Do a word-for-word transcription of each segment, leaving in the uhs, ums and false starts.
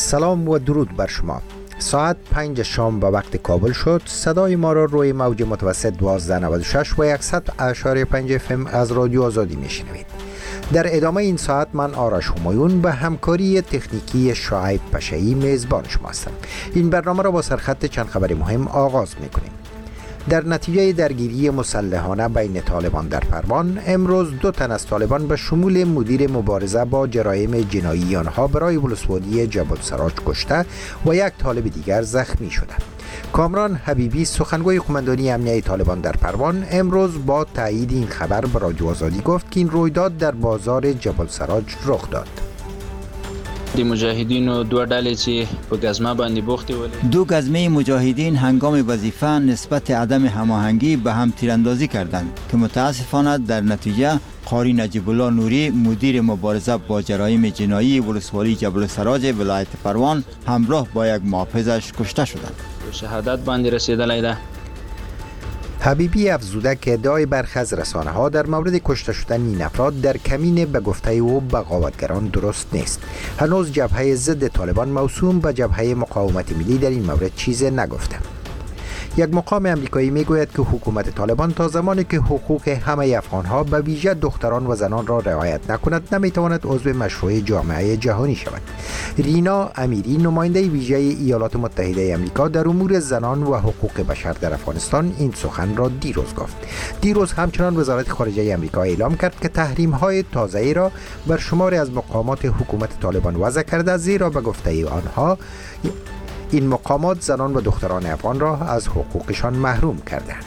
سلام و درود بر شما. ساعت پنج شام به وقت کابل شد. صدای ما را روی موج متوسط دوازده نود و شش و صد اشاری پنج اف ام از رادیو آزادی میشنوید. در ادامه این ساعت من آرش همایون به همکاری تکنیکی شعیب پشایی میزبان شما هستم. این برنامه را با سرخط چند خبر مهم آغاز میکنیم. در نتیجه درگیری مسلحانه بین طالبان در پروان، امروز دو تن از طالبان به شمول مدیر مبارزه با جرایم جنایی آنها برای ولسوالی جبل سراج کشته و یک طالب دیگر زخمی شده. کامران حبیبی سخنگوی قماندانی امنیه طالبان در پروان امروز با تایید این خبر به رادیو آزادی گفت که این رویداد در بازار جبل سراج رخ داد. د مجاهدینو دو ډلې چې په گزمه باندې بوختې ولې دو گزمه مجاهدین هنگام وظیفه نسبت عدم هماهنگی به هم تیراندازی کردند که متاسفانه در نتیجه قاری نجیب الله نوری مدیر مبارزه با جرایم جنایی ولسوالی جبل سراج ولایت پروان همراه با یک محافظش کشته شدند. به شهادت باندې رسیدلی ده. حبیبی افزوده که ادعای برخی از رسانه ها در مورد کشته شدن این افراد در کمین به گفته او بغاوتگران درست نیست. هنوز جبهه ضد طالبان موسوم به جبهه مقاومت ملی در این مورد چیزی نگفته. یک مقام امریکایی میگوید که حکومت طالبان تا زمانی که حقوق همه افغانها به ویژه دختران و زنان را رعایت نکند نمیتواند عضو مشروع جامعه جهانی شود. رینا امیری نماینده ویژه ایالات متحده آمریکا در امور زنان و حقوق بشر در افغانستان این سخن را دیروز گفت. دیروز همچنان وزارت خارجه آمریکا اعلام کرد که تحریم های تازه‌ای را بر شماری از مقامات حکومت طالبان وضع کرده، زیرا به گفته آنها این مقامات زنان و دختران افغان را از حقوقشان محروم کردند.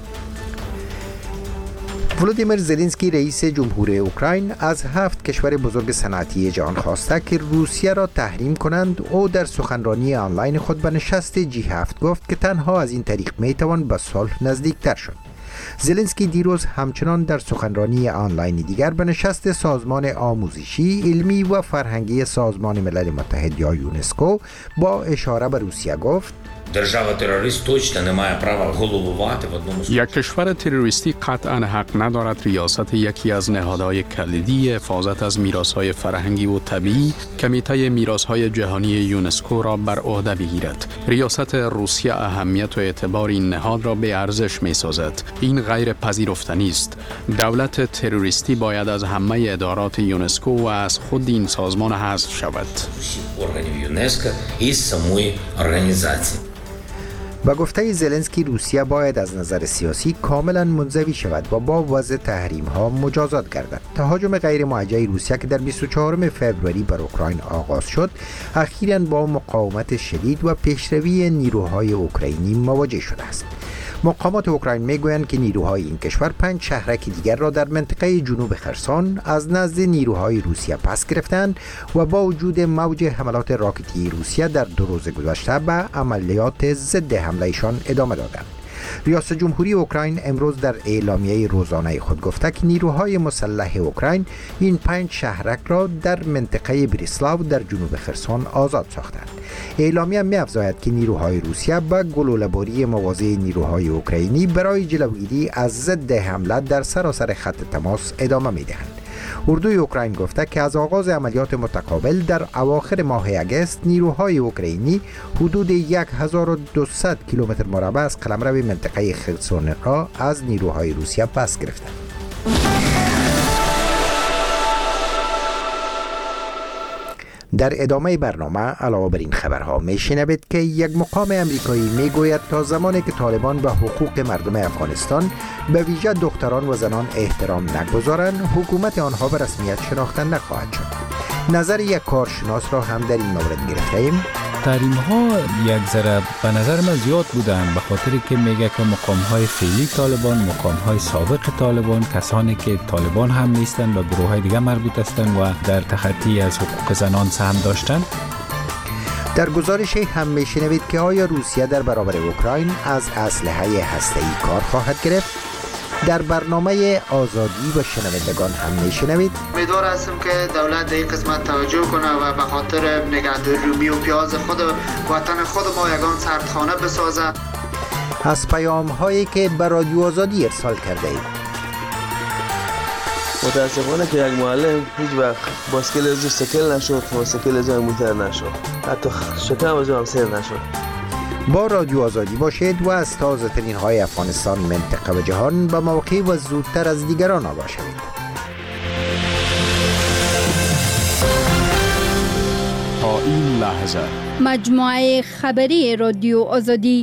ولودیمیر زلنسکی رئیس جمهوری اوکراین از هفت کشور بزرگ صنعتی جهان خواسته که روسیه را تحریم کنند. او در سخنرانی آنلاین خود به نشست جی هفت گفت که تنها از این طریق میتوان به صلح نزدیکتر شد. زلنسکی دیروز همچنان در سخنرانی آنلاین دیگر به نشست سازمان آموزشی، علمی و فرهنگی سازمان ملل متحد یا یونسکو با اشاره به روسیه گفت: یک کشور تروریستی قطعا حق ندارد ریاست یکی از نهادهای کلیدی حفاظت از میراث‌های فرهنگی و طبیعی کمیته میراث‌های جهانی یونسکو را بر عهده بگیرد. ریاست روسیه اهمیت و اعتبار این نهاد را به ارزش می‌سازد. این غیر پذیرفتنی است. دولت تروریستی باید از همه ادارات یونسکو و از خود این سازمان حذف شود. با گفته زلنسکی روسیه باید از نظر سیاسی کاملا منزوی شود و با وضع تحریم ها مجازات گردد. تهاجم غیر موجه روسیه که در بیست و چهارم فوریه بر اوکراین آغاز شد، اخیراً با مقاومت شدید و پیشروی نیروهای اوکراینی مواجه شده است. مقامات اوکراین میگویند که نیروهای این کشور پنج شهرک دیگر را در منطقه جنوب خرسون از نزد نیروهای روسیه پس گرفتند و با وجود موج حملات راکتی روسیه در دو روز گذشته به عملیات ضد حملهشان ادامه دادند. ریاست جمهوری اوکراین امروز در اعلامیه روزانه خود گفته که نیروهای مسلح اوکراین این پنج شهرک را در منطقه بریسلاو در جنوب خرسون آزاد ساختند. اعلامیه می‌افزاید که نیروهای روسیه به گلوله‌باری مواضع نیروهای اوکراینی برای جلوگیری از ضد حمله در سراسر خط تماس ادامه می‌دهند. اردوی اوکراین گفته که از آغاز عملیات متقابل در اواخر ماه اگست نیروهای اوکراینی حدود هزار و دویست کیلومتر مربع از قلمرو منطقه خرسون را از نیروهای روسیه پس گرفتند. در ادامه برنامه علاوه بر این خبرها میشنوید که یک مقام امریکایی میگوید تا زمانی که طالبان به حقوق مردم افغانستان به ویژه دختران و زنان احترام نگذارند، حکومت آنها به رسمیت شناخته نخواهد شد. نظر یک کارشناس را هم در این مورد گرفتیم. تحریم ها یک ذره به نظر من زیاد بودن، به خاطری که میگه که مقام های فعلی طالبان، مقام های سابق طالبان، کسانی که طالبان هم نیستند و گروه های دیگه مربوط هستند و در تخطی از حقوق زنان سهم داشتند. در گزارش هم میشنوید که آیا روسیه در برابر اوکراین از اسلحه هسته‌ای کار خواهد گرفت؟ در برنامه آزادی و شنوندگان هم میشنوید. امیدوار هستم که دولت این قسمت توجه کنه و به خاطر نگهداری رومی و پیاز خود وطن خود ما یگان سردخانه بسازه. از پیام هایی که به رادیو آزادی ارسال کرده اید. متاسفانه که یک معلم هیچ وقت باسکل از سکل نشد و سکل از موتر نشد، حتی شکم از هم سیر نشد. با رادیو آزادی باشید و از تازه ترین های افغانستان، منطقه و جهان به موقع و زودتر از دیگران آگاه شوید. تا این لحظه مجموعه خبری رادیو آزادی.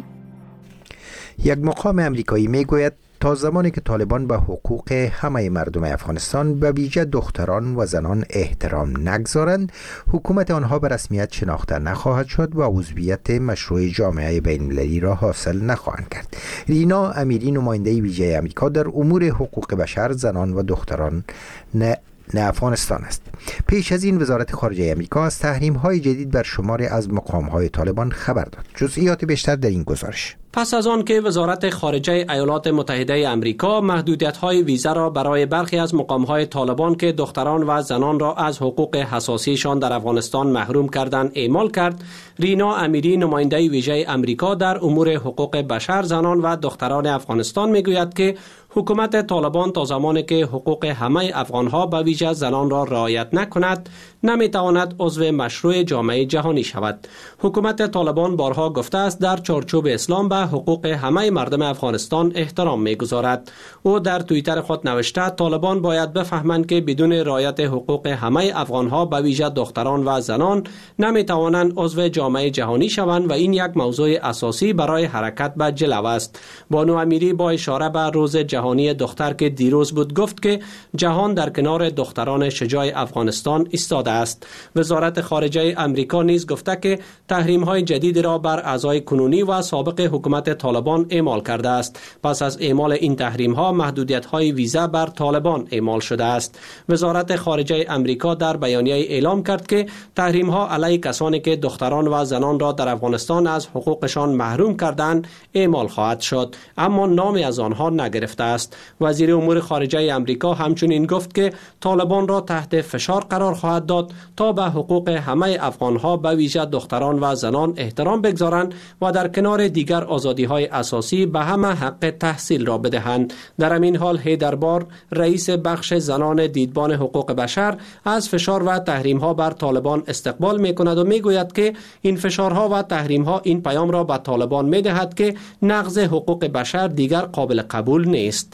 یک مقام امریکایی میگوید تا زمانی که طالبان به حقوق همه مردم افغانستان به ویژه دختران و زنان احترام نگذارند، حکومت آنها به رسمیت شناخته نخواهد شد و عضویت مشروع جامعه بین‌المللی را حاصل نخواهند کرد. رینا امیری، نماینده ویژه امریکا در امور حقوق بشر، زنان و دختران نه نه افغانستان است. پیش از این وزارت خارجه امریکا از تحریم‌های جدید بر شماری از مقام‌های طالبان خبر داد. جزئیات بیشتر در این گزارش. پس از آن که وزارت خارجه ایالات متحده امریکا محدودیت‌های ویزا را برای برخی از مقام‌های طالبان که دختران و زنان را از حقوق حساسیشان در افغانستان محروم کردند اعمال کرد، رینا امیری، نماینده ویژه امریکا در امور حقوق بشر، زنان و دختران افغانستان میگوید که حکومت طالبان تا زمانی که حقوق همه افغانها به ویژه زنان را رعایت نکند نمیتواند عضو مشروع جامعه جهانی شود. حکومت طالبان بارها گفته است در چارچوب اسلام به حقوق همه مردم افغانستان احترام میگذارد. او در توییتر خود نوشته طالبان باید بفهمند که بدون رعایت حقوق همه افغانها به ویژه دختران و زنان نمیتوانند عضو جامعه جهانی شوند و این یک موضوع اساسی برای حرکت به جلو است. بانو امیری با اشاره به روز جهانی دختر که دیروز بود گفت که جهان در کنار دختران شجاع افغانستان ایستاده است. وزارت خارجه امریکا نیز گفته که تحریم‌های جدید را بر اعضای کنونی و سابق حکومت طالبان اعمال کرده است. پس از اعمال این تحریم‌ها محدودیت‌های ویزا بر طالبان اعمال شده است. وزارت خارجه امریکا در بیانیه اعلام کرد که تحریم‌ها علیه کسانی که دختران و زنان را در افغانستان از حقوقشان محروم کردند اعمال خواهد شد، اما نامی از آنها نگرفته است. وزیر امور خارجه امریکا همچنین گفت که طالبان را تحت فشار قرار خواهد داد تا به حقوق همه افغانها به ویژه دختران و زنان احترام بگذارند و در کنار دیگر آزادی‌های اساسی به همه حق تحصیل را بدهند. در همین حال هیدربار، رئیس بخش زنان دیدبان حقوق بشر، از فشار و تحریم‌ها بر طالبان استقبال می‌کند و می‌گوید که این فشارها و تحریم‌ها این پیام را به طالبان می‌دهد که نقض حقوق بشر دیگر قابل قبول نیست.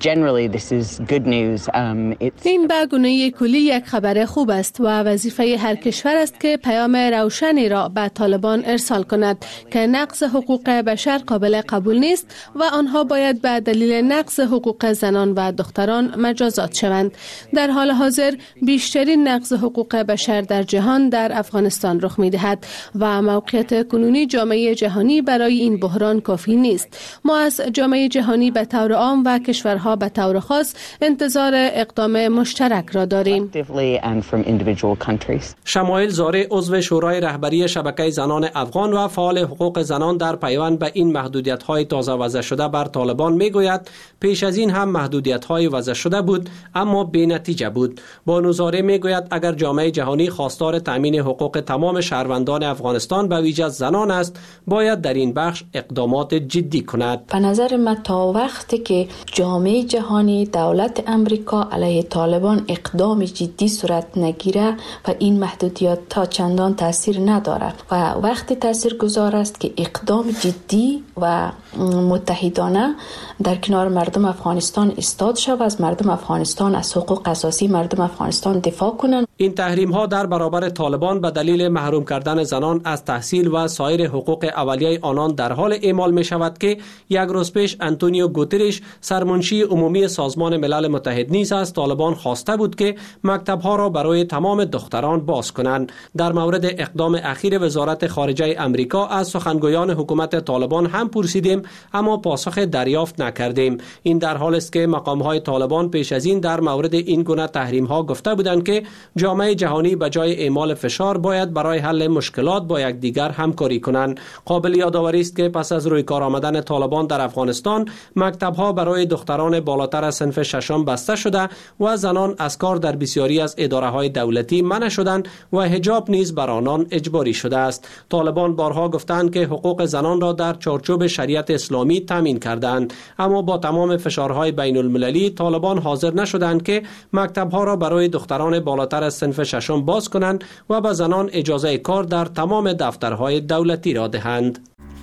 این به گونه کلی یک خبر خوب است و وظیفه هر کشور است که پیام روشنی را به طالبان ارسال کند که نقض حقوق بشر قابل قبول نیست و آنها باید به دلیل نقض حقوق زنان و دختران مجازات شوند. در حال حاضر بیشترین نقض حقوق بشر در جهان در افغانستان رخ می‌دهد و موقعیت کنونی جامعه جهانی برای این بحران کافی نیست. ما از جامعه جهانی به طور عام و کشورها به طور خاص انتظار اقدام مشترک را داریم. شمایل زاره، عضو شورای رهبری شبکه زنان افغان و فعال حقوق زنان، در پیوند به این محدودیت‌های تازه وضع شده بر طالبان میگوید پیش از این هم محدودیت‌های وضع شده بود اما بی نتیجه بود. بانو زاره میگوید اگر جامعه جهانی خواستار تامین حقوق تمام شهروندان افغانستان به ویژه زنان است، باید در این بخش اقدامات جدی کند. به نظر من تا وقتی که جامعه جهانی، دولت امریکا علیه طالبان اقدام جدی صورت نگیره و این محدودیت تا چندان تاثیر نداره و وقتی تاثیر گذار است که اقدام جدی و متحدانه در کنار مردم افغانستان ایستاد شود، از مردم افغانستان، از حقوق اساسی مردم افغانستان دفاع کنند. این تحریم ها در برابر طالبان به دلیل محروم کردن زنان از تحصیل و سایر حقوق اولیه آنان در حال اعمال می شود که یک روز پیش انتونیو گوترش، سرمنشی عمومی سازمان ملل متحد، نیز از طالبان خواسته بود که مکتب‌ها را برای تمام دختران باز کنند. در مورد اقدام اخیر وزارت خارجه امریکا از سخنگویان حکومت طالبان هم پرسیدیم اما پاسخ دریافت نکردیم. این در حالی است که مقام‌های طالبان پیش از این در مورد این گونه تحریم‌ها گفته بودند که جامعه جهانی به جای اعمال فشار باید برای حل مشکلات با یکدیگر همکاری کنند. قابل یادآوری است که پس از روی کار آمدن طالبان در افغانستان، مکتب‌ها برای دختران بالاتر از صنف ششم بسته شده و زنان از کار در بسیاری از اداره‌های دولتی منع شدند و حجاب نیز بر آنان اجباری شده است. طالبان بارها گفتند که حقوق زنان را در چارچوب شریعت اسلامی تامین کردند، اما با تمام فشارهای بین المللی طالبان حاضر نشدند که مکتب‌ها را برای دختران بالاتر از صنف ششم باز کنند و به زنان اجازه کار در تمام دفترهای دولتی را دهند.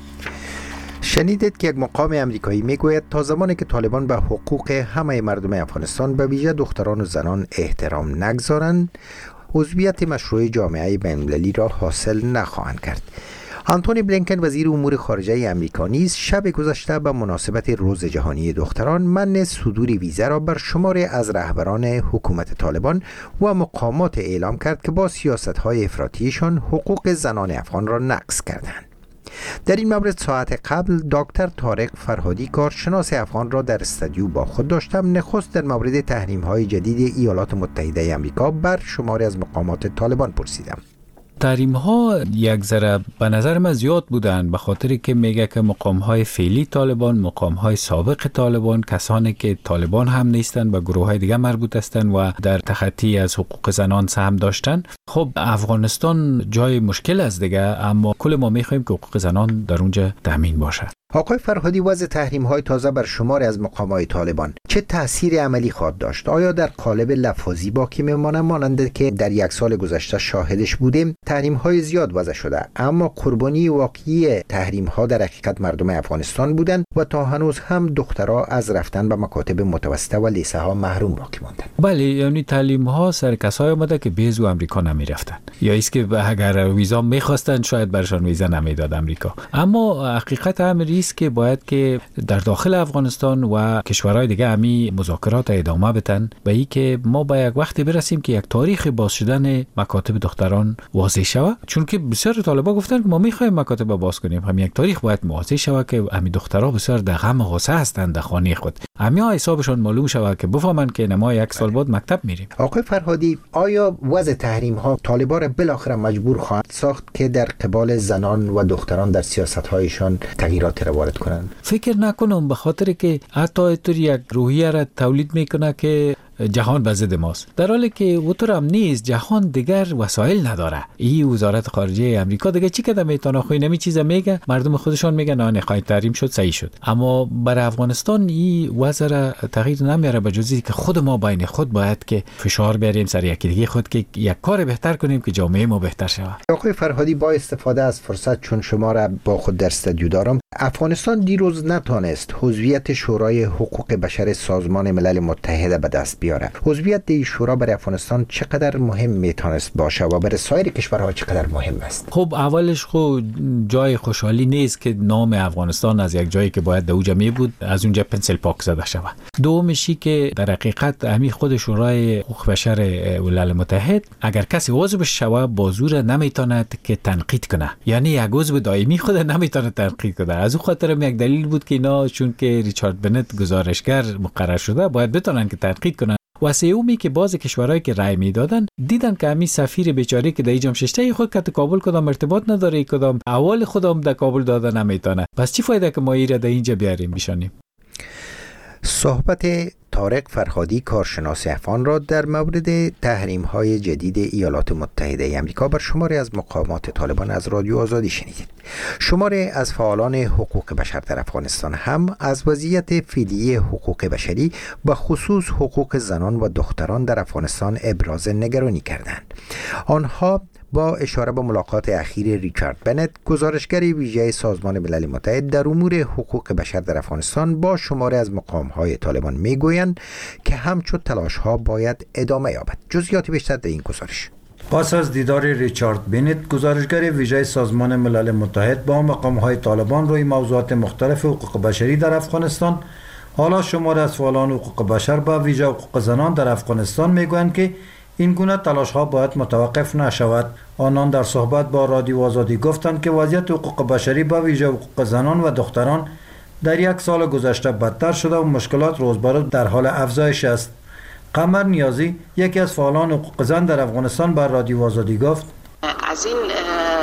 شنیدید که یک مقام امریکایی میگوید تا زمانی که طالبان به حقوق همه مردم افغانستان به ویژه دختران و زنان احترام نگذارند، عضویت مشروع جامعه بین‌المللی را حاصل نخواهند کرد. آنتونی بلینکن وزیر امور خارجه امریکا نیز شب گذشته به مناسبت روز جهانی دختران منع صدور ویزا را بر شماری از رهبران حکومت طالبان و مقامات اعلام کرد که با سیاست‌های افراطیشان حقوق زنان افغان را نقض کردند. در این مورد ساعت قبل دکتر طارق فرهادی کارشناس افغان را در استودیو با خود داشتم. نخست در مورد تحریم‌های جدید ایالات متحده آمریکا بر شماری از مقامات طالبان پرسیدم. تحریم ها یک ذره به نظر من زیاد بودن، به خاطری که میگه که مقام های فعلی طالبان، مقام های سابق طالبان، کسانی که طالبان هم نیستن و گروه های دیگه مربوط هستن و در تخطی از حقوق زنان سهم داشتن. خب افغانستان جای مشکل است دیگه، اما کل ما میخوایم که حقوق زنان در اونجا تامین باشه. آقای فرهادی، وضع تحریم‌های تازه بر شمار از مقامات طالبان چه تأثیر عملی خواهد داشت؟ آیا در قالب لفظی باقی میمانند مانند که در یک سال گذشته شاهدش بودیم؟ تحریم‌های زیاد وضع شده، اما قربانی واقعی تحریم‌ها در حقیقت مردم افغانستان بودند و تا هنوز هم دخترها از رفتن به مکاتب متوسطه و لیسه ها محروم باقی ماندند. بله، یعنی تعلیم‌ها سر کسای اومده که بیزو امریکا نمی‌رفتن، یا است که اگر ویزا می‌خواستند شاید برشان ویزا نمیداد امریکا. اما حقیقت امر است که باید که در داخل افغانستان و کشورهای دیگه همی مذاکرات ادامه بدن به این که ما با یک وقتی برسیم که یک تاریخ باز شدن مکاتب دختران واضح شود، چون که بسیار طالبا گفتن که ما می‌خوایم مکاتب باز کنیم. هم یک تاریخ باید واضح شود که همین دخترها بسیار در غم و غصه هستند در خانه خود، همیا حسابشون معلوم شود که بفهمن که ما یک سال بعد مکتب میریم. آقای فرهادی، آیا وضع تحریم ها طالبان را بالاخره مجبور خواهد ساخت که در قبال زنان و دختران در سیاست هایشان تغییرات را وارد کنند؟ فکر نکنم، به خاطر که حتی اینطور یک روحیه را تولید میکنه که جهان به ضد ماست، در حالی که اوتر هم نیست. جهان دیگر وسایل نداره. این وزارت خارجه امریکا دیگه چی کده میتونه خوی نمی چیزا میگه، مردم خودشون میگن نه نخواهید تحریم شد صحیح شد. اما برای افغانستان این وضع تغییر نمیاره، به جز که خود ما بین خود باید که فشار بیاریم سر یکی دیگه خود که یک کار بهتر کنیم که جامعه ما بهتر شود. آقای فرهادی، با استفاده از فرصت چون شما را با خود در استودیو دارم، افغانستان دیروز نتونست عضویت شورای حقوق بشر سازمان ملل متحد به دست بیاره. عضویت این شورا برای افغانستان چقدر مهم میتونست باشه و برای سایر کشورها چقدر مهم است؟ خب اولش خب جای خوشحالی نیست که نام افغانستان از یک جایی که باید در اونجا می بود از اونجا پنسل پاک زده شود. دومشی که در حقیقت همین خود شورای حقوق بشر ملل متحد اگر کسی عضو بشه با زور نمیتواند که تنقید کنه، یعنی یک عضو دائمی خود نمیتونه تنقید کنه. از اون خاطر یک دلیل بود که اینا چون که ریچارد بنت گزارشگر مقرر شده باید بتونن که تنقید کنن. و سومی که باز کشورهایی که رای میدادن دیدن که همین سفیر بیچاره که در اینجا ششته خود که کابل کدام ارتباط نداره، کدام اول خودم در کابل دادن نمیتونه، پس چی فایده که ما ایره در اینجا بیاریم بشانیم. صحبت طارق فرهادی کارشناس افغان را در مورد تحریم‌های جدید ایالات متحده آمریکا بر شماری از مقامات طالبان از رادیو آزادی شنیدید. شماری از فعالان حقوق بشر در افغانستان هم از وضعیت فعلی حقوق بشری و خصوص حقوق زنان و دختران در افغانستان ابراز نگرانی کردند. آنها با اشاره به ملاقات اخیر ریچارد بنت، گزارشگر ویژه سازمان ملل متحد در امور حقوق بشر در افغانستان، با شماری از مقام‌های طالبان میگویند که همچون تلاش‌ها باید ادامه یابد. جزئیات بیشتر در این گزارش. پس از دیدار ریچارد بنت، گزارشگر ویژه سازمان ملل متحد با مقام‌های طالبان روی موضوعات مختلف حقوق بشری در افغانستان، حالا شماری از فعالان حقوق بشر با ویژه حقوق زنان در افغانستان میگویند که این گونه تلاش ها باید متوقف نشود. آنان در صحبت با رادیو آزادی گفتند که وضعیت حقوق بشری با ویژه حقوق زنان و دختران در یک سال گذشته بدتر شده و مشکلات روز به روز در حال افزایش است. قمر نیازی، یکی از فعالان حقوق زن در افغانستان، بر رادیو آزادی گفت از این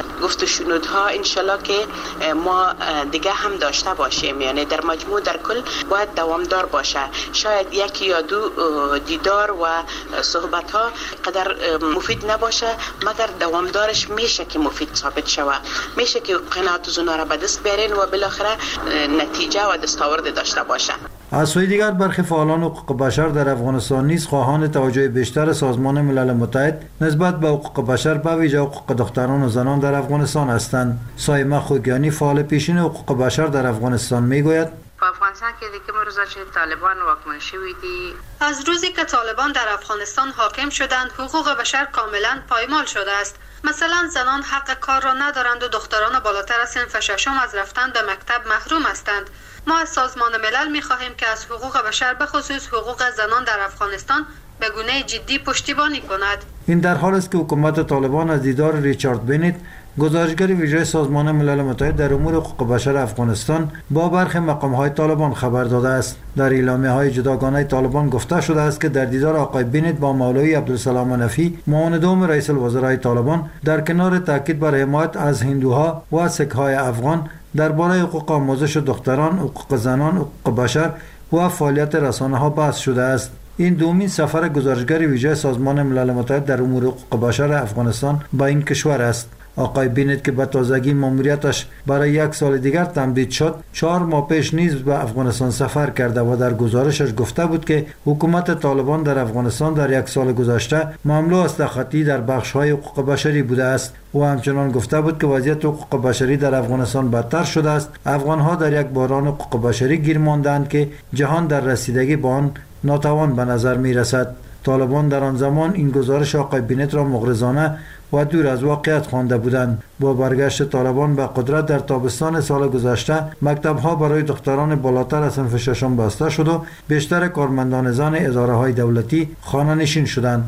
گفت و شنودها انشالله که ما دیگه هم داشته باشیم، یعنی در مجموع در کل باید دوامدار باشه. شاید یک یا دو دیدار و صحبت ها قدر مفید نباشه، مگر دوامدارش میشه که مفید ثابت شوه، میشه که قناعت زونا را به دست بیارین و بالاخره نتیجه و دستاورد داشته باشه. از سوی دیگر برخی فعالان حقوق بشر در افغانستان نیز خواهان توجه بیشتر سازمان ملل متحد نسبت به حقوق بشر به ویژه حقوق دختران و زنان در افغانستان هستند. سایمه خوگیانی فعال پیشین حقوق بشر در افغانستان میگوید په افغانستان کې د کوم روزه چې طالبان واکمن شوي دي، از روزی که طالبان در افغانستان حاکم شدند حقوق بشر کاملا پایمال شده است. مثلا زنان حق کار را ندارند و دختران بالاتر از صنف ششم از رفتن به مکتب محروم هستند. ما از سازمان ملل می خواهیم که از حقوق بشر به خصوص حقوق زنان در افغانستان به گونه جدی پشتیبانی کند. این در حال است که حکومت طالبان از دیدار ریچارد بنت، گزارشگر ویژه سازمان ملل متحد در امور حقوق بشر افغانستان، با برخی مقام‌های طالبان خبر داده است. در اعلامیه‌های جداگانه طالبان گفته شده است که در دیدار آقای بنت با مولوی عبدالسلام منفی، معاون دوم رئیس الوزرای طالبان، در کنار تاکید بر حمایت از هندوها و سک‌های افغان درباره حقوق آموزش دختران، حقوق زنان، حقوق بشر و فعالیت رسانه‌ها بحث شده است. این دومین سفر گزارشگر ویژه سازمان ملل متحد در امور حقوق بشر افغانستان با این کشور است. آقای بنت که به تازگی ماموریتش برای یک سال دیگر تمدید شد، چهار ماه پیش نیز به افغانستان سفر کرده و در گزارشش گفته بود که حکومت طالبان در افغانستان در یک سال گذشته مملو از تخطی در بخش‌های حقوق بشری بوده است. او همچنان گفته بود که وضعیت حقوق بشری در افغانستان بدتر شده است. افغان‌ها در یک بحران حقوق بشری گیر ماندند که جهان در رسیدگی به آن ناتوان به نظر می رسد. طالبان در آن زمان این گزارش آقای بنت را مغرضانه و دور از واقعیت خوانده بودند. با برگشت طالبان به قدرت در تابستان سال گذشته، مکتب‌ها برای دختران بالاتر از صنف ششم بسته شد و بیشتر کارمندان زن اداره‌های دولتی خانه‌نشین شدند.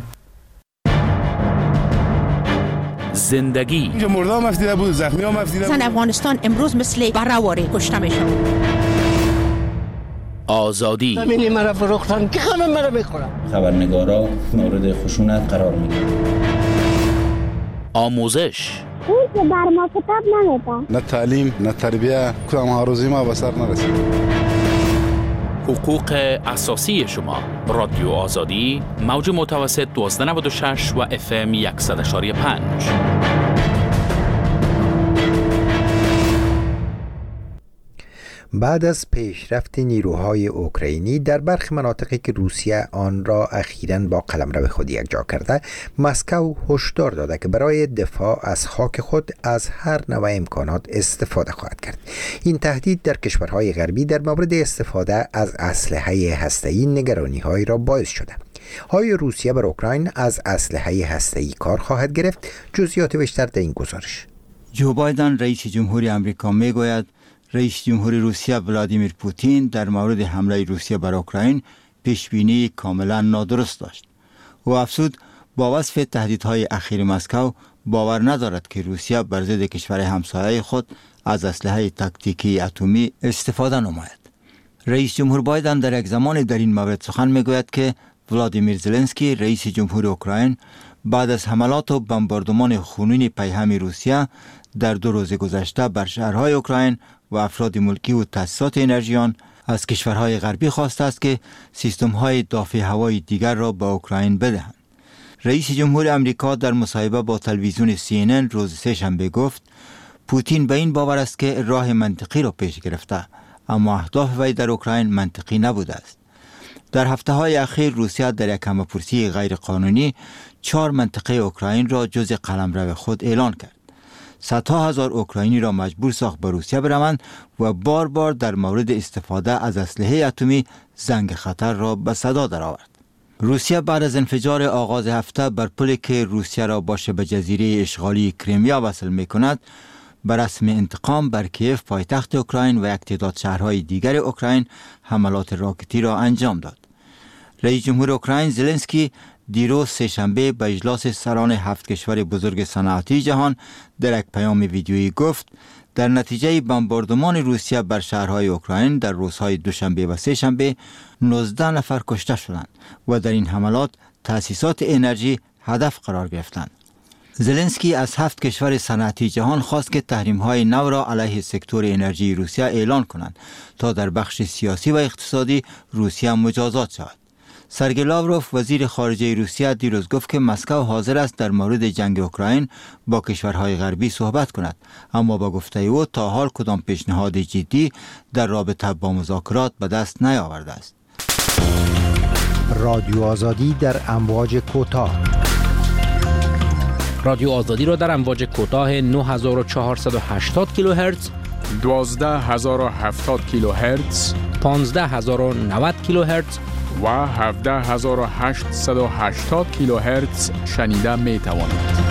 زندگی اینجا مردم مفتیده بود، زخمی ها مفتیده بود. زن افغانستان امروز مثل برهواری کشته میشن. آزادی زمینی مرا فروختن که همه مرا میخورن. خبرنگارا مورد خشونت قرار میگیرن. آموزش اون که بر ما کتاب نمیده. نه تعلیم نه تربیه، کدام هاروزی ما به سر نرسید. حقوق اساسی شما. رادیو آزادی، موج متوسط دوازده نود و شش و اف ام صد و یک و پنج. بعد از پیشرفت نیروهای اوکراینی در برخی مناطقی که روسیه آن را اخیراً با قلمرو خود یکجا کرده، مسکو هشدار داده که برای دفاع از خاک خود از هر نوع امکانات استفاده خواهد کرد. این تهدید در کشورهای غربی در مورد استفاده از اسلحه هسته‌ای نگرانی‌هایی را باعث شده. آیا روسیه بر اوکراین از اسلحه هسته‌ای کار خواهد گرفت؟ جزئیات بیشتر در این گزارش. جو بایدن رئیس جمهوری آمریکا میگوید رئیس جمهور روسیه ولادیمیر پوتین در مورد حمله روسیه بر اوکراین پیشبینی کاملا نادرست داشت. او افزود با وصف تهدیدهای اخیر مسکو باور ندارد که روسیه بر ضد کشور همسایه خود از اسلحه تاکتیکی اتمی استفاده نماید. رئیس جمهور بایدن در یک زمان در این مورد سخن میگوید که ولادیمیر زلنسکی رئیس جمهور اوکراین بعد از حملات و بمباردمان خونین پیهم روسیه در دو روز گذشته بر شهرهای اوکراین و افراد ملکی و تأسیسات انرژیان از کشورهای غربی خواسته است که سیستم‌های دافع هوایی دیگر را به اوکراین بدهند. رئیس جمهور آمریکا در مصاحبه با تلویزیون سی ان ان روز سه‌شنبه گفت پوتین به این باور است که راه منطقی را پیش گرفته، اما اهداف وی در اوکراین منطقی نبوده است. در هفته‌های اخیر روسیه در یک همه‌پرسی غیرقانونی چهار منطقه اوکراین را جزء قلمرو خود اعلان کرد. صدها هزار اوکراینی را مجبور ساخت به روسیه بروند و بار بار در مورد استفاده از اسلحه اتمی زنگ خطر را به صدا درآورد. روسیه بعد از انفجار آغاز هفته بر پلی که روسیه را با شبه جزیره اشغالی کریمیا وصل می‌کند، به رسم انتقام بر کیف پایتخت اوکراین و یک تعداد شهرهای دیگر اوکراین حملات راکتی را انجام داد. رئیس جمهور اوکراین زلنسکی دیروز سه‌شنبه به اجلاس سران هفت کشور بزرگ صنعتی جهان در یک پیام ویدیویی گفت در نتیجه بمباردمان روسیه بر شهرهای اوکراین در روزهای دوشنبه و سه‌شنبه نوزده نفر کشته شدند و در این حملات تأسیسات انرژی هدف قرار گرفتند. زلنسکی از هفت کشور صنعتی جهان خواست که تحریم‌های نو را علیه سکتور انرژی روسیه اعلان کنند تا در بخش سیاسی و اقتصادی روسیه مجازات شود. سرگئی لاوروف وزیر خارجه روسیه دیروز گفت که مسکو حاضر است در مورد جنگ اوکراین با کشورهای غربی صحبت کند، اما با گفته او تا حال کدام پیشنهاد جدی در رابطه با مذاکرات به دست نیاورده است. رادیو آزادی در امواج کوتاه. رادیو آزادی را در امواج کوتاه نه هزار و چهارصد و هشتاد کیلوهرتز، دوازده هزار و هفتاد کیلوهرتز، پانزده هزار و نود کیلوهرتز و هفده هزار و هشتصد و هشتاد کیلوهرتز شنیده می توانید.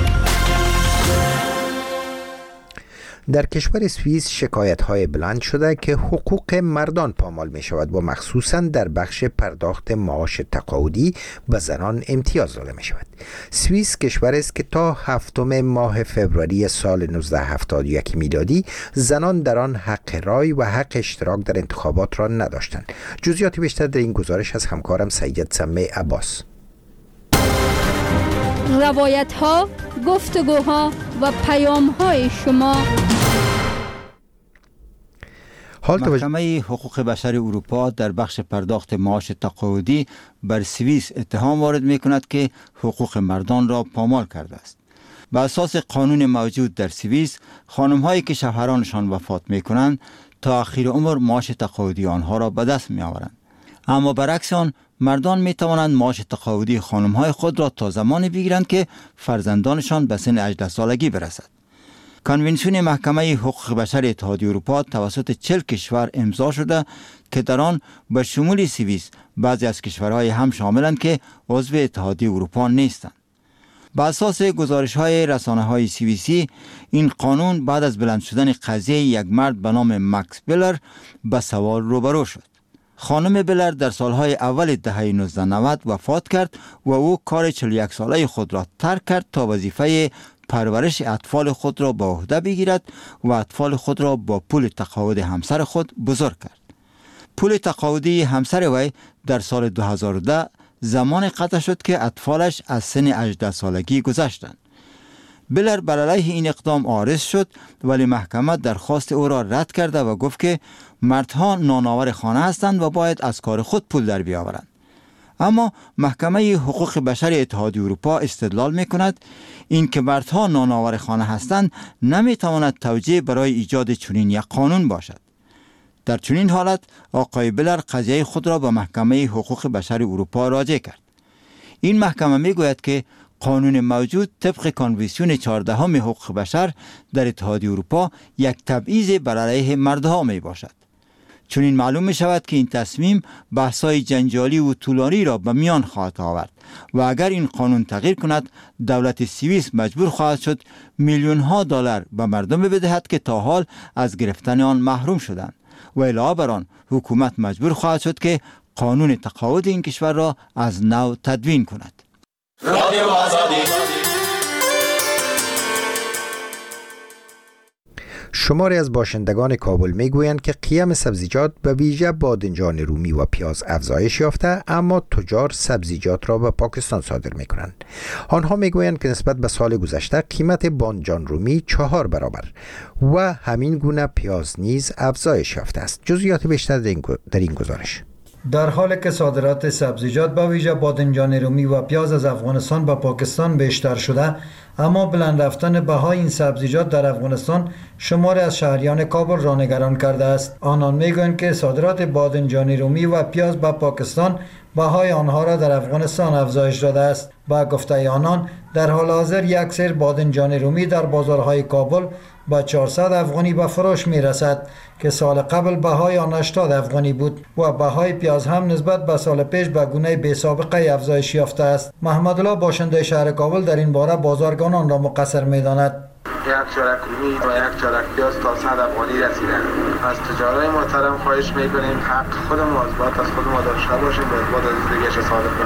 در کشور سوئیس شکایت‌های بلند شده که حقوق مردان پامال می شود و مخصوصاً در بخش پرداخت معاش تقاعدی به زنان امتیاز داده می شود. سوئیس کشوری است که تا هفتم ماه فوریه سال نوزده هفتاد و یک میلادی زنان در آن حق رای و حق اشتراک در انتخابات را نداشتند. جزئیات بیشتر در این گزارش از همکارم سید سمع عباس. روایت ها، گفتگوها و پیام های شما. محکمه حقوق بشر اروپا در بخش پرداخت معاش تقاعدی بر سوئیس اتهام وارد می کند که حقوق مردان را پامال کرده است. بر اساس قانون موجود در سوئیس، خانم هایی که شوهرانشان وفات می کنند تا آخر عمر معاش تقاعدی آنها را به دست می آورند. اما برعکس آن، مردان می توانند معاش تقاعدی خانم های خود را تا زمانی بگیرند که فرزندانشان به سن هجده سالگی برسد. کنونسیون محکمه حقوق بشر اتحادیه اروپا توسط چهل کشور امضا شده که در آن به شمول سوئیس بعضی از کشورهای هم شاملند که عضو اتحادیه اروپا نیستند. بر اساس گزارش‌های رسانه‌های سوئیسی، این قانون بعد از بلند شدن قضیه یک مرد به نام مکس بلر به سوال روبرو شد. خانم بلر در سالهای اول دهه نوزده نود وفات کرد و او کار چهل و یک ساله خود را ترک کرد تا وظیفه پرورش اطفال خود را به عهده بگیرد و اطفال خود را با پول تقاعد همسر خود بزرگ کرد. پول تقاعدی همسر وی در سال دو هزار و ده زمان قطع شد که اطفالش از سن هجده سالگی گذشتند. بلر بر علیه این اقدام عارض شد، ولی محکمه درخواست او را رد کرده و گفت که مردها نانآور خانه هستند و باید از کار خود پول در بیاورند. اما محکمه حقوق بشر اتحادیه اروپا استدلال می کند این که مردها نانآور خانه هستند نمی تواند توجیه برای ایجاد چنین یک قانون باشد. در چنین حالت آقای بلر قضیه خود را به محکمه حقوق بشر اروپا راجع کرد. این محکمه می گوید که قانون موجود طبق کنوانسیون چهاردهم حقوق بشر در اتحادیه اروپا یک تبعیض بر علیه مردها می باشد. چون این معلوم می شود که این تصمیم بحث‌های جنجالی و طولانی را به میان خواهد آورد و اگر این قانون تغییر کند، دولت سوئیس مجبور خواهد شد میلیون ها دلار به مردم بدهد که تا حال از گرفتن آن محروم شدند و علاوه بر آن حکومت مجبور خواهد شد که قانون تقاعد این کشور را از نو تدوین کند. رادیو آزادی. شماری از باشندگان کابل میگویند که قیم سبزیجات به ویژه بادنجان رومی و پیاز افزایش یافته، اما تجار سبزیجات را به پاکستان صادر میکنند. آنها میگویند که نسبت به سال گذشته قیمت بادنجان رومی چهار برابر و همین گونه پیاز نیز افزایش یافته است. جزئیات بیشتر در این گزارش. در حالی که صادرات سبزیجات با ویژه بادنجان رومی و پیاز از افغانستان به پاکستان بیشتر شده، اما بلند رفتن بهای این سبزیجات در افغانستان شماری از شهریان کابل را نگران کرده است. آنان میگویند که صادرات بادنجان رومی و پیاز به پاکستان بهای آنها را در افغانستان افزایش داده است. با گفته آنان در حال حاضر یک سیر بادنجان رومی در بازارهای کابل با چهارصد افغانی به فروش می رسد که سال قبل بهای آن هشتاد افغانی بود و بهای پیاز هم نسبت به سال پیش به گونه بی سابقه افزایش یافته است. محمد الله باشنده شهر کابل در این باره بازارگانان را مقصر می داند. یک چارک رومی و یک چارک پیاز تا صد افغانی رسیدن. از تجارای محترم خواهش میکنیم حق خود مواظبات از خود ما داشته باشیم و خود از دیگرش صادق بکنیم.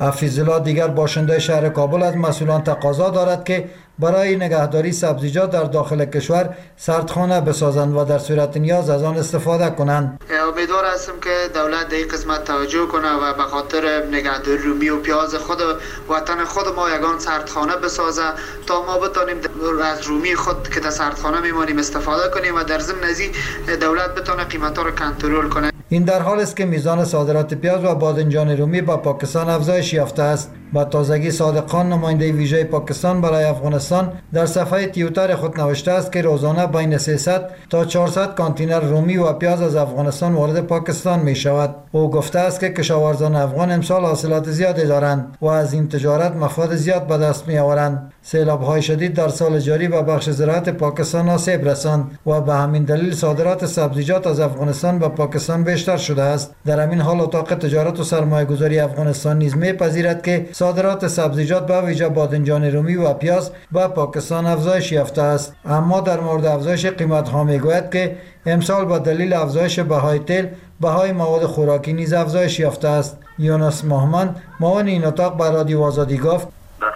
افریزالله دیگر باشنده شهر کابل از مسئولان تقاضا دارد که برای نگهداری سبزیجات در داخل کشور سردخانه بسازند و در صورت نیاز از آن استفاده کنند. امیدوار هستم که دولت در این قسمت توجه کنه و به خاطر نگهداری رومی و پیاز خود وطن خود ما یگان سردخانه بسازه تا ما بتانیم از رومی خود که در سردخانه میمانیم استفاده کنیم و در ضمن از دولت بتونه قیمت ها رو کنترل کنه. این در حال است که میزان صادرات پیاز و بادنجان رومی به پاکستان افزایش یافته است. با تازگی صادق خان نماینده ویژه پاکستان برای افغانستان در صفحه توییتر خود نوشته است که روزانه بین سیصد تا چهارصد کانتینر رومی و پیاز از افغانستان وارد پاکستان می شود. او گفته است که کشاورزان افغان امسال حاصلات زیادی دارند و از این تجارت مفاد زیاد به دست می آورند. سیلاب‌های شدید در سال جاری به بخش زراعت پاکستان آسیب رساند و به همین دلیل صادرات سبزیجات از افغانستان به پاکستان بیشتر شده است. در همین حال اتاق تجارت و سرمایه‌گذاری افغانستان نیز می‌پذیرد که صادرات سبزیجات به ویژه بادنجان رومی و پیاز به پاکستان افزایش یافته است. اما در مورد افزایش قیمت‌ها می‌گوید که امسال با دلیل افزایش بهای تیل بهای مواد خوراکی نیز افزایش یافته است. یونس محمد معاون این اتاق به رادیو آزادی گفت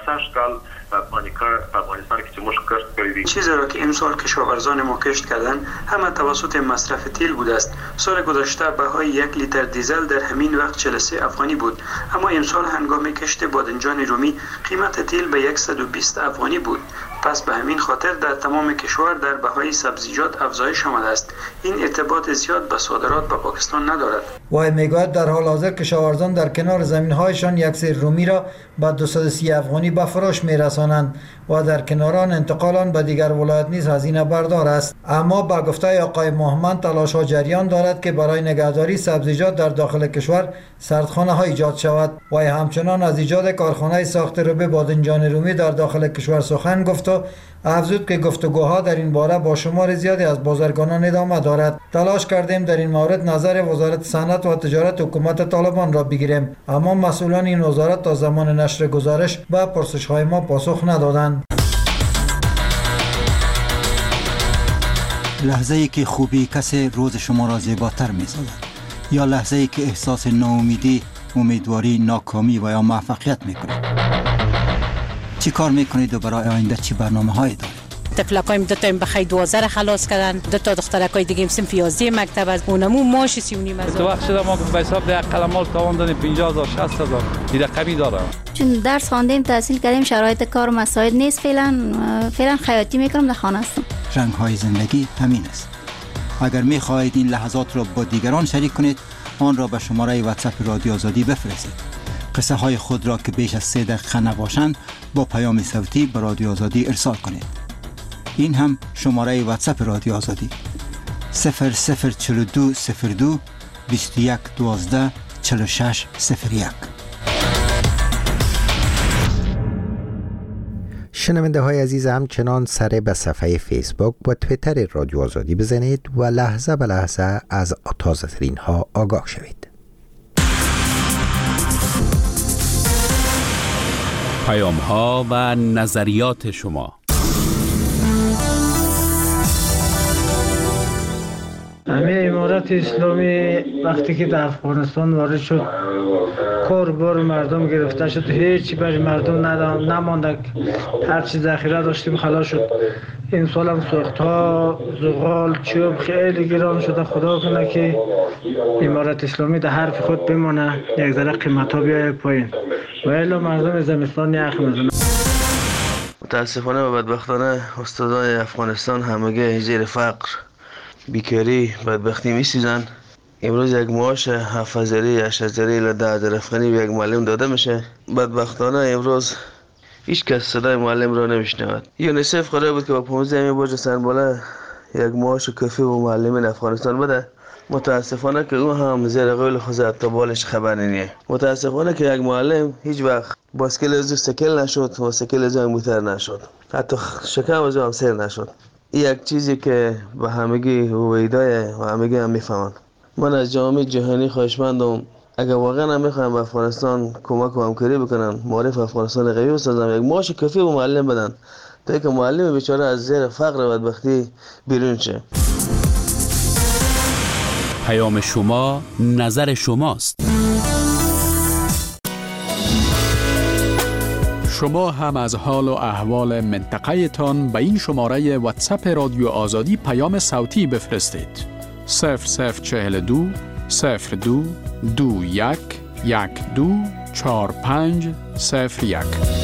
افغانستان که چموش کشت کردی چیزی را که امسال کشاورزان ما کشت کردن همه توسط مصرف تیل بوده است. سال گذشته بهای یک لیتر دیزل در همین وقت چهل و سه افغانی بود، اما امسال هنگام کشت بادنجان رومی قیمت تیل به صد و بیست افغانی بود. پس به همین خاطر در تمام کشور در بهای سبزیجات افزایش آمده است. این ارتباط زیاد به صادرات به پاکستان ندارد. وای میگوید در حال حاضر کشاورزان در کنار زمین‌هایشان یک سیر رومی را به دویست و سی افغانی به فروش می‌رسانند و در کنار آن انتقال آن به دیگر ولایت نیز هزینه بردار است. اما با گفته آقای محمد تلاش‌ها جریان دارد که برای نگهداری سبزیجات در داخل کشور سردخانه‌ها ایجاد شود. و همچنان از ایجاد کارخانه ساخت روبه بادنجان رومی در داخل کشور سخن گفت و افزود که گفتگوها در این باره با شمار زیادی از بازرگانان ادامه دارد. تلاش کردیم در این مورد نظر وزارت صنعت و تجارت حکومت طالبان را بگیریم، اما مسئولان این وزارت تا زمان نشر گزارش به پرسش‌های ما پاسخ ندادند. لحظه‌ای که خوبی کسی روز شما را زیباتر می‌سازد، یا لحظه‌ای که احساس ناامیدی، امیدواری، ناکامی و یا موفقیت می‌کند. چی کار میکنید و برای آینده چی برنامه هایی دارید؟ تفلکایم دو تا بخی دوازده را خلاص کردن، دو تا دخترکای دیگه هم صنف یازده مکتب از اونمو ماش سی و نیم هزار. تو وقت شده ما به حساب ده قلمال تاوان دادیم پنجاه هزار شصت هزار این رقمی داره. چون درس خواندیم تحصیل کردیم شرایط کار مساعد نیست، فعلا فعلا خیاطی میکنم در خانه هستم. رنگ های زندگی همین است. اگر میخواهید این لحظات را با دیگران شریک کنید آن را به شماره واتساپ رادیو آزادی بفرستید. قصه های خود را که بیش از سه دقیقه نباشند با پیام صوتی به رادیو آزادی ارسال کنید. این هم شماره واتساپ رادیو آزادی صفر صفر چهل و دو صفر دو بیست و یک دوازده چهل و شش صفر یک. شنونده های عزیز همچنان سر به صفحه فیسبوک و تویتر رادیو آزادی بزنید و لحظه به لحظه از تازه ترین ها آگاه شوید. پیام ها و نظریات شما. همه امارت اسلامی وقتی که در افغانستان وارد شد کار بار مردم گرفته شد، هیچی برای مردم نمانده، هر چی ذخیره داشتیم خلاص شد. این سال هم سوخت‌ها، زغال، چوب خیلی گران شده. خدا کنه که امارت اسلامی در حرف خود بمانه، یک ذره قیمت‌ها بیاید پایین و الا مردم زمستان یخ میزنه. متاسفانه و بدبختانه استادان افغانستان همگی زیر فقر، بیکاری، بدبختی میسوزن. امروز یک معاش هفت هزاری، هشت هزاری الی ده هزار افغانی به یک معلم داده میشه. بدبختانه امروز هیچ کس صدای معلم را نمیشنود. یونیسف قرار بود که با پانزده می برج سربالا یک معاش کافی به معلمین افغانستان بده. متاسفانه که اون هم زیر قول خود تا بالش خبر نیه. متاسفانه که یک معلم هیچ وقت باسکل از سکل نشد و سکل از موتر نشد، حتی شکم از هم سیر نشد. این یک چیزی که به همگی هویدای و همگی هم میفهمن. من از جامعه جهانی خواهشمندم اگر واقعا هم میخوایم به افغانستان کمک و همکاری بکنن، معرف افغانستان قوی بسازن، یک معاش کافی به معلم بدن تا اینکه معلم بیچاره از زیر فقر و بدبختی بیرون شه. پیام شما، نظر شماست. شما هم از حال و احوال منطقه تان به این شماره واتساپ رادیو آزادی پیام صوتی بفرستید. صفر صفر چهل دو صفر دو دو یک یک دو چهار پنج صفر یک.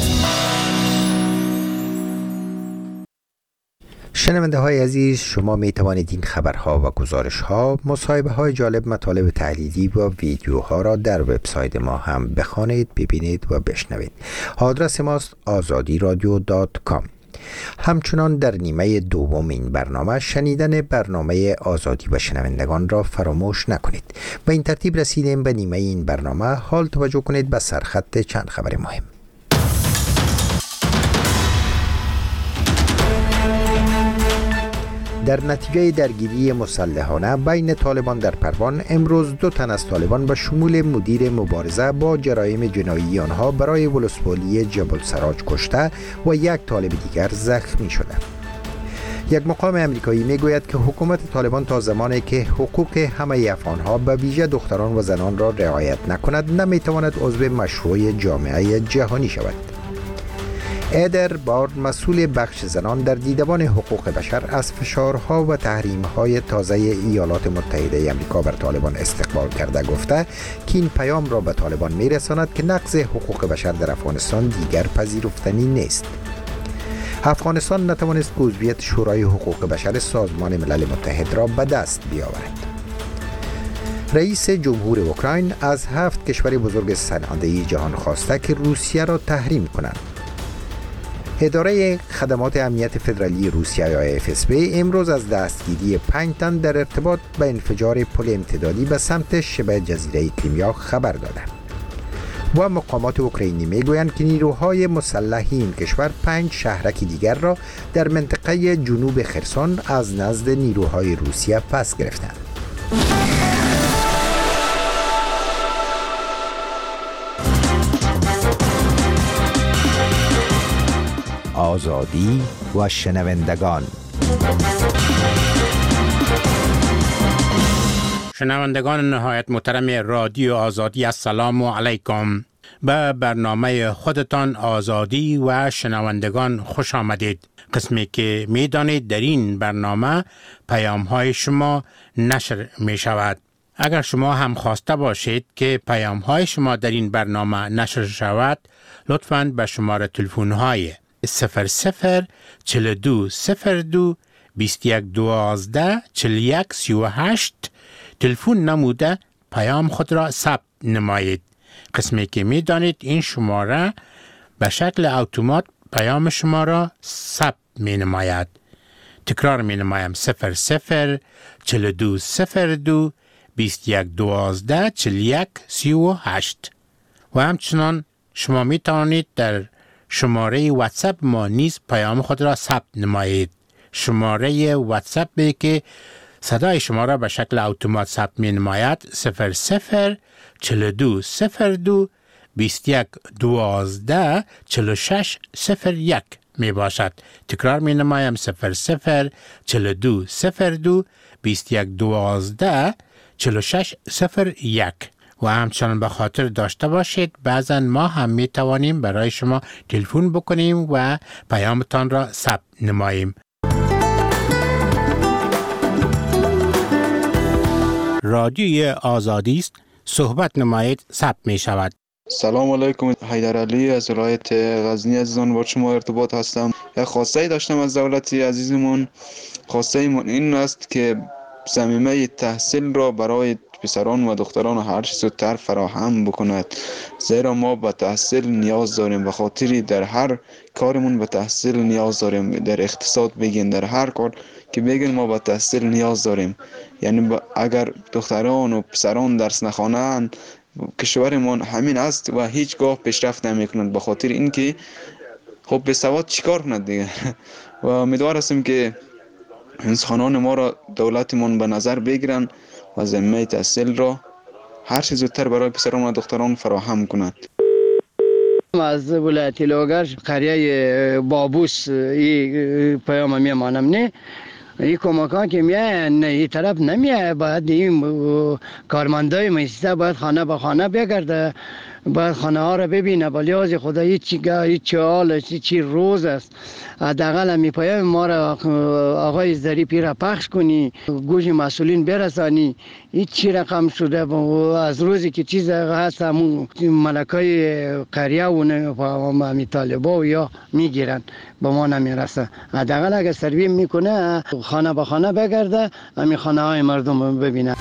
شنونده های عزیز، شما می توانید این خبرها و گزارش ها، مصاحبه های جالب، مطالب تحلیلی و ویدیوها را در وبسایت ما هم بخوانید، ببینید و بشنوید. آدرس ماست آزادی رادیو دات کام. همچنان در نیمه دوم این برنامه شنیدن برنامه آزادی و شنوندگان را فراموش نکنید. به این ترتیب رسیدیم به نیمه این برنامه. حال توجه کنید به سرخط چند خبر مهم. در نتیجه درگیری مسلحانه بین طالبان در پروان، امروز دو تن از طالبان به شمول مدیر مبارزه با جرایم جنایی آنها برای ولسوالی جبل سراج کشته و یک طالب دیگر زخمی شده. یک مقام امریکایی میگوید که حکومت طالبان تا زمانی که حقوق همه افغانها به ویژه دختران و زنان را رعایت نکند، نمیتواند عضو مشروع جامعه جهانی شود. ایدر بار، مسئول بخش زنان در دیدبان حقوق بشر، از فشارها و تحریم‌های تازه ایالات متحده آمریکا بر طالبان استقبال کرده گفته که این پیام را به طالبان میرساند که نقض حقوق بشر در افغانستان دیگر پذیرفتنی نیست. افغانستان نتوانست عضویت شورای حقوق بشر سازمان ملل متحد را به دست بیاورد. رئیس جمهور اوکراین از هفت کشور بزرگ صنعتی جهان خواسته که روسیه را تحریم کنند. اداره خدمات امنیت فدرالی روسیه یا اف اس بی امروز از دستگیری پنج تن در ارتباط به انفجار پل امتدادی به سمت شبه جزیره کریمیا خبر دادند. و مقامات اوکراینی میگویند که نیروهای مسلح این کشور پنج شهرک دیگر را در منطقه جنوب خرسون از نزد نیروهای روسیه پس گرفتند. آزادی و شنوندگان. شنوندگان نهایت محترم رادیو آزادی، السلام علیکم. به برنامه خودتان آزادی و شنوندگان خوش آمدید. قسمی که می دانید در این برنامه پیام های شما نشر می شود. اگر شما هم خواسته باشید که پیام های شما در این برنامه نشر شود، لطفاً به شماره تلفن های صفر صفر چل دو صفر دو بیست یک دوازده چل یک سی و هشت تلفن نموده پیام خود را ثبت نمایید. قسمی که می دانید این شماره به شکل اتومات پیام شما را ثبت می نماید. تکرار می نمایم: صفر صفر چل دو صفر دو بیست یک دوازده چل یک سی و هشت. و همچنان شما می توانید در شماره واتساپ ما نیز پیام خود را ثبت نمایید. شماره واتساپ که صدای شما را به شکل اتومات ثبت می نماید صفر صفر چل دو صفر دو بیست یک دوازده چل و شش صفر یک می باشد. تکرار می نمایم: صفر صفر چل دو صفر دو بیست یک دوازده چل و شش صفر یک. و همچنان به خاطر داشته باشید بعضا ما هم می توانیم برای شما تلفن بکنیم و پیامتان را ثبت نماییم. رادیوی آزادی است، صحبت نمایید، ثبت می شود. سلام علیکم، حیدر علی از ولایت غزنی عزیزان با شما ارتباط هستم. یک خواسته داشتم از دولت عزیزمون. خواسته من این است که ضمیمه تحصیل را برای پسران و دختران هر چه زودتر فراهم بکند، زیرا ما به تحصیل نیاز داریم. به خاطری در هر کارمون به تحصیل نیاز داریم. در اقتصاد بگین، در هر کار که بگین ما به تحصیل نیاز داریم. یعنی اگر دختران و پسران درس نخوانند کشورمون همین است و هیچگاه پیشرفت نمیکنند. به خاطر اینکه خب به سواد چیکار کند دیگه. و امیدوار هستیم که انسانان ما را دولتمون به نظر بگیرن و ضمیمه تحصیل را هر چه زودتر برای پسران و دختران فراهم کند. از ولایت لوگر قریه بابوس این پیام میمانم. نه این کمکان که میای نه این طرف نمیای، باید این کارمندای مؤسسه باید خانه به خانه بگرده باید خانه ها را ببینه ولی از خدا هیچ چی حال چی روز است. حداقل می پیام ما را آقای ظریفی را پخش کنی، گوش مسئولین برسانی. هیچ چی رقم شده از روزی که چیز هست همون ملکای قریه و می طالبا و یا میگیرن با ما نمیرسه. حداقل اگر سروی میکنه خانه به خانه بگرده همین خانه های مردم ببینه.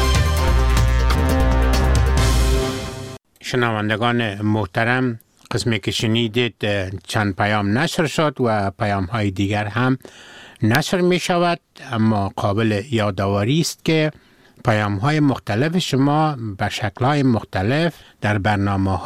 شنوندگان محترم، قسمی که شنیدید چند پیام نشر شد و پیام های دیگر هم نشر می شود، اما قابل یادآوری است که پیام های مختلف شما به شکل های مختلف در برنامه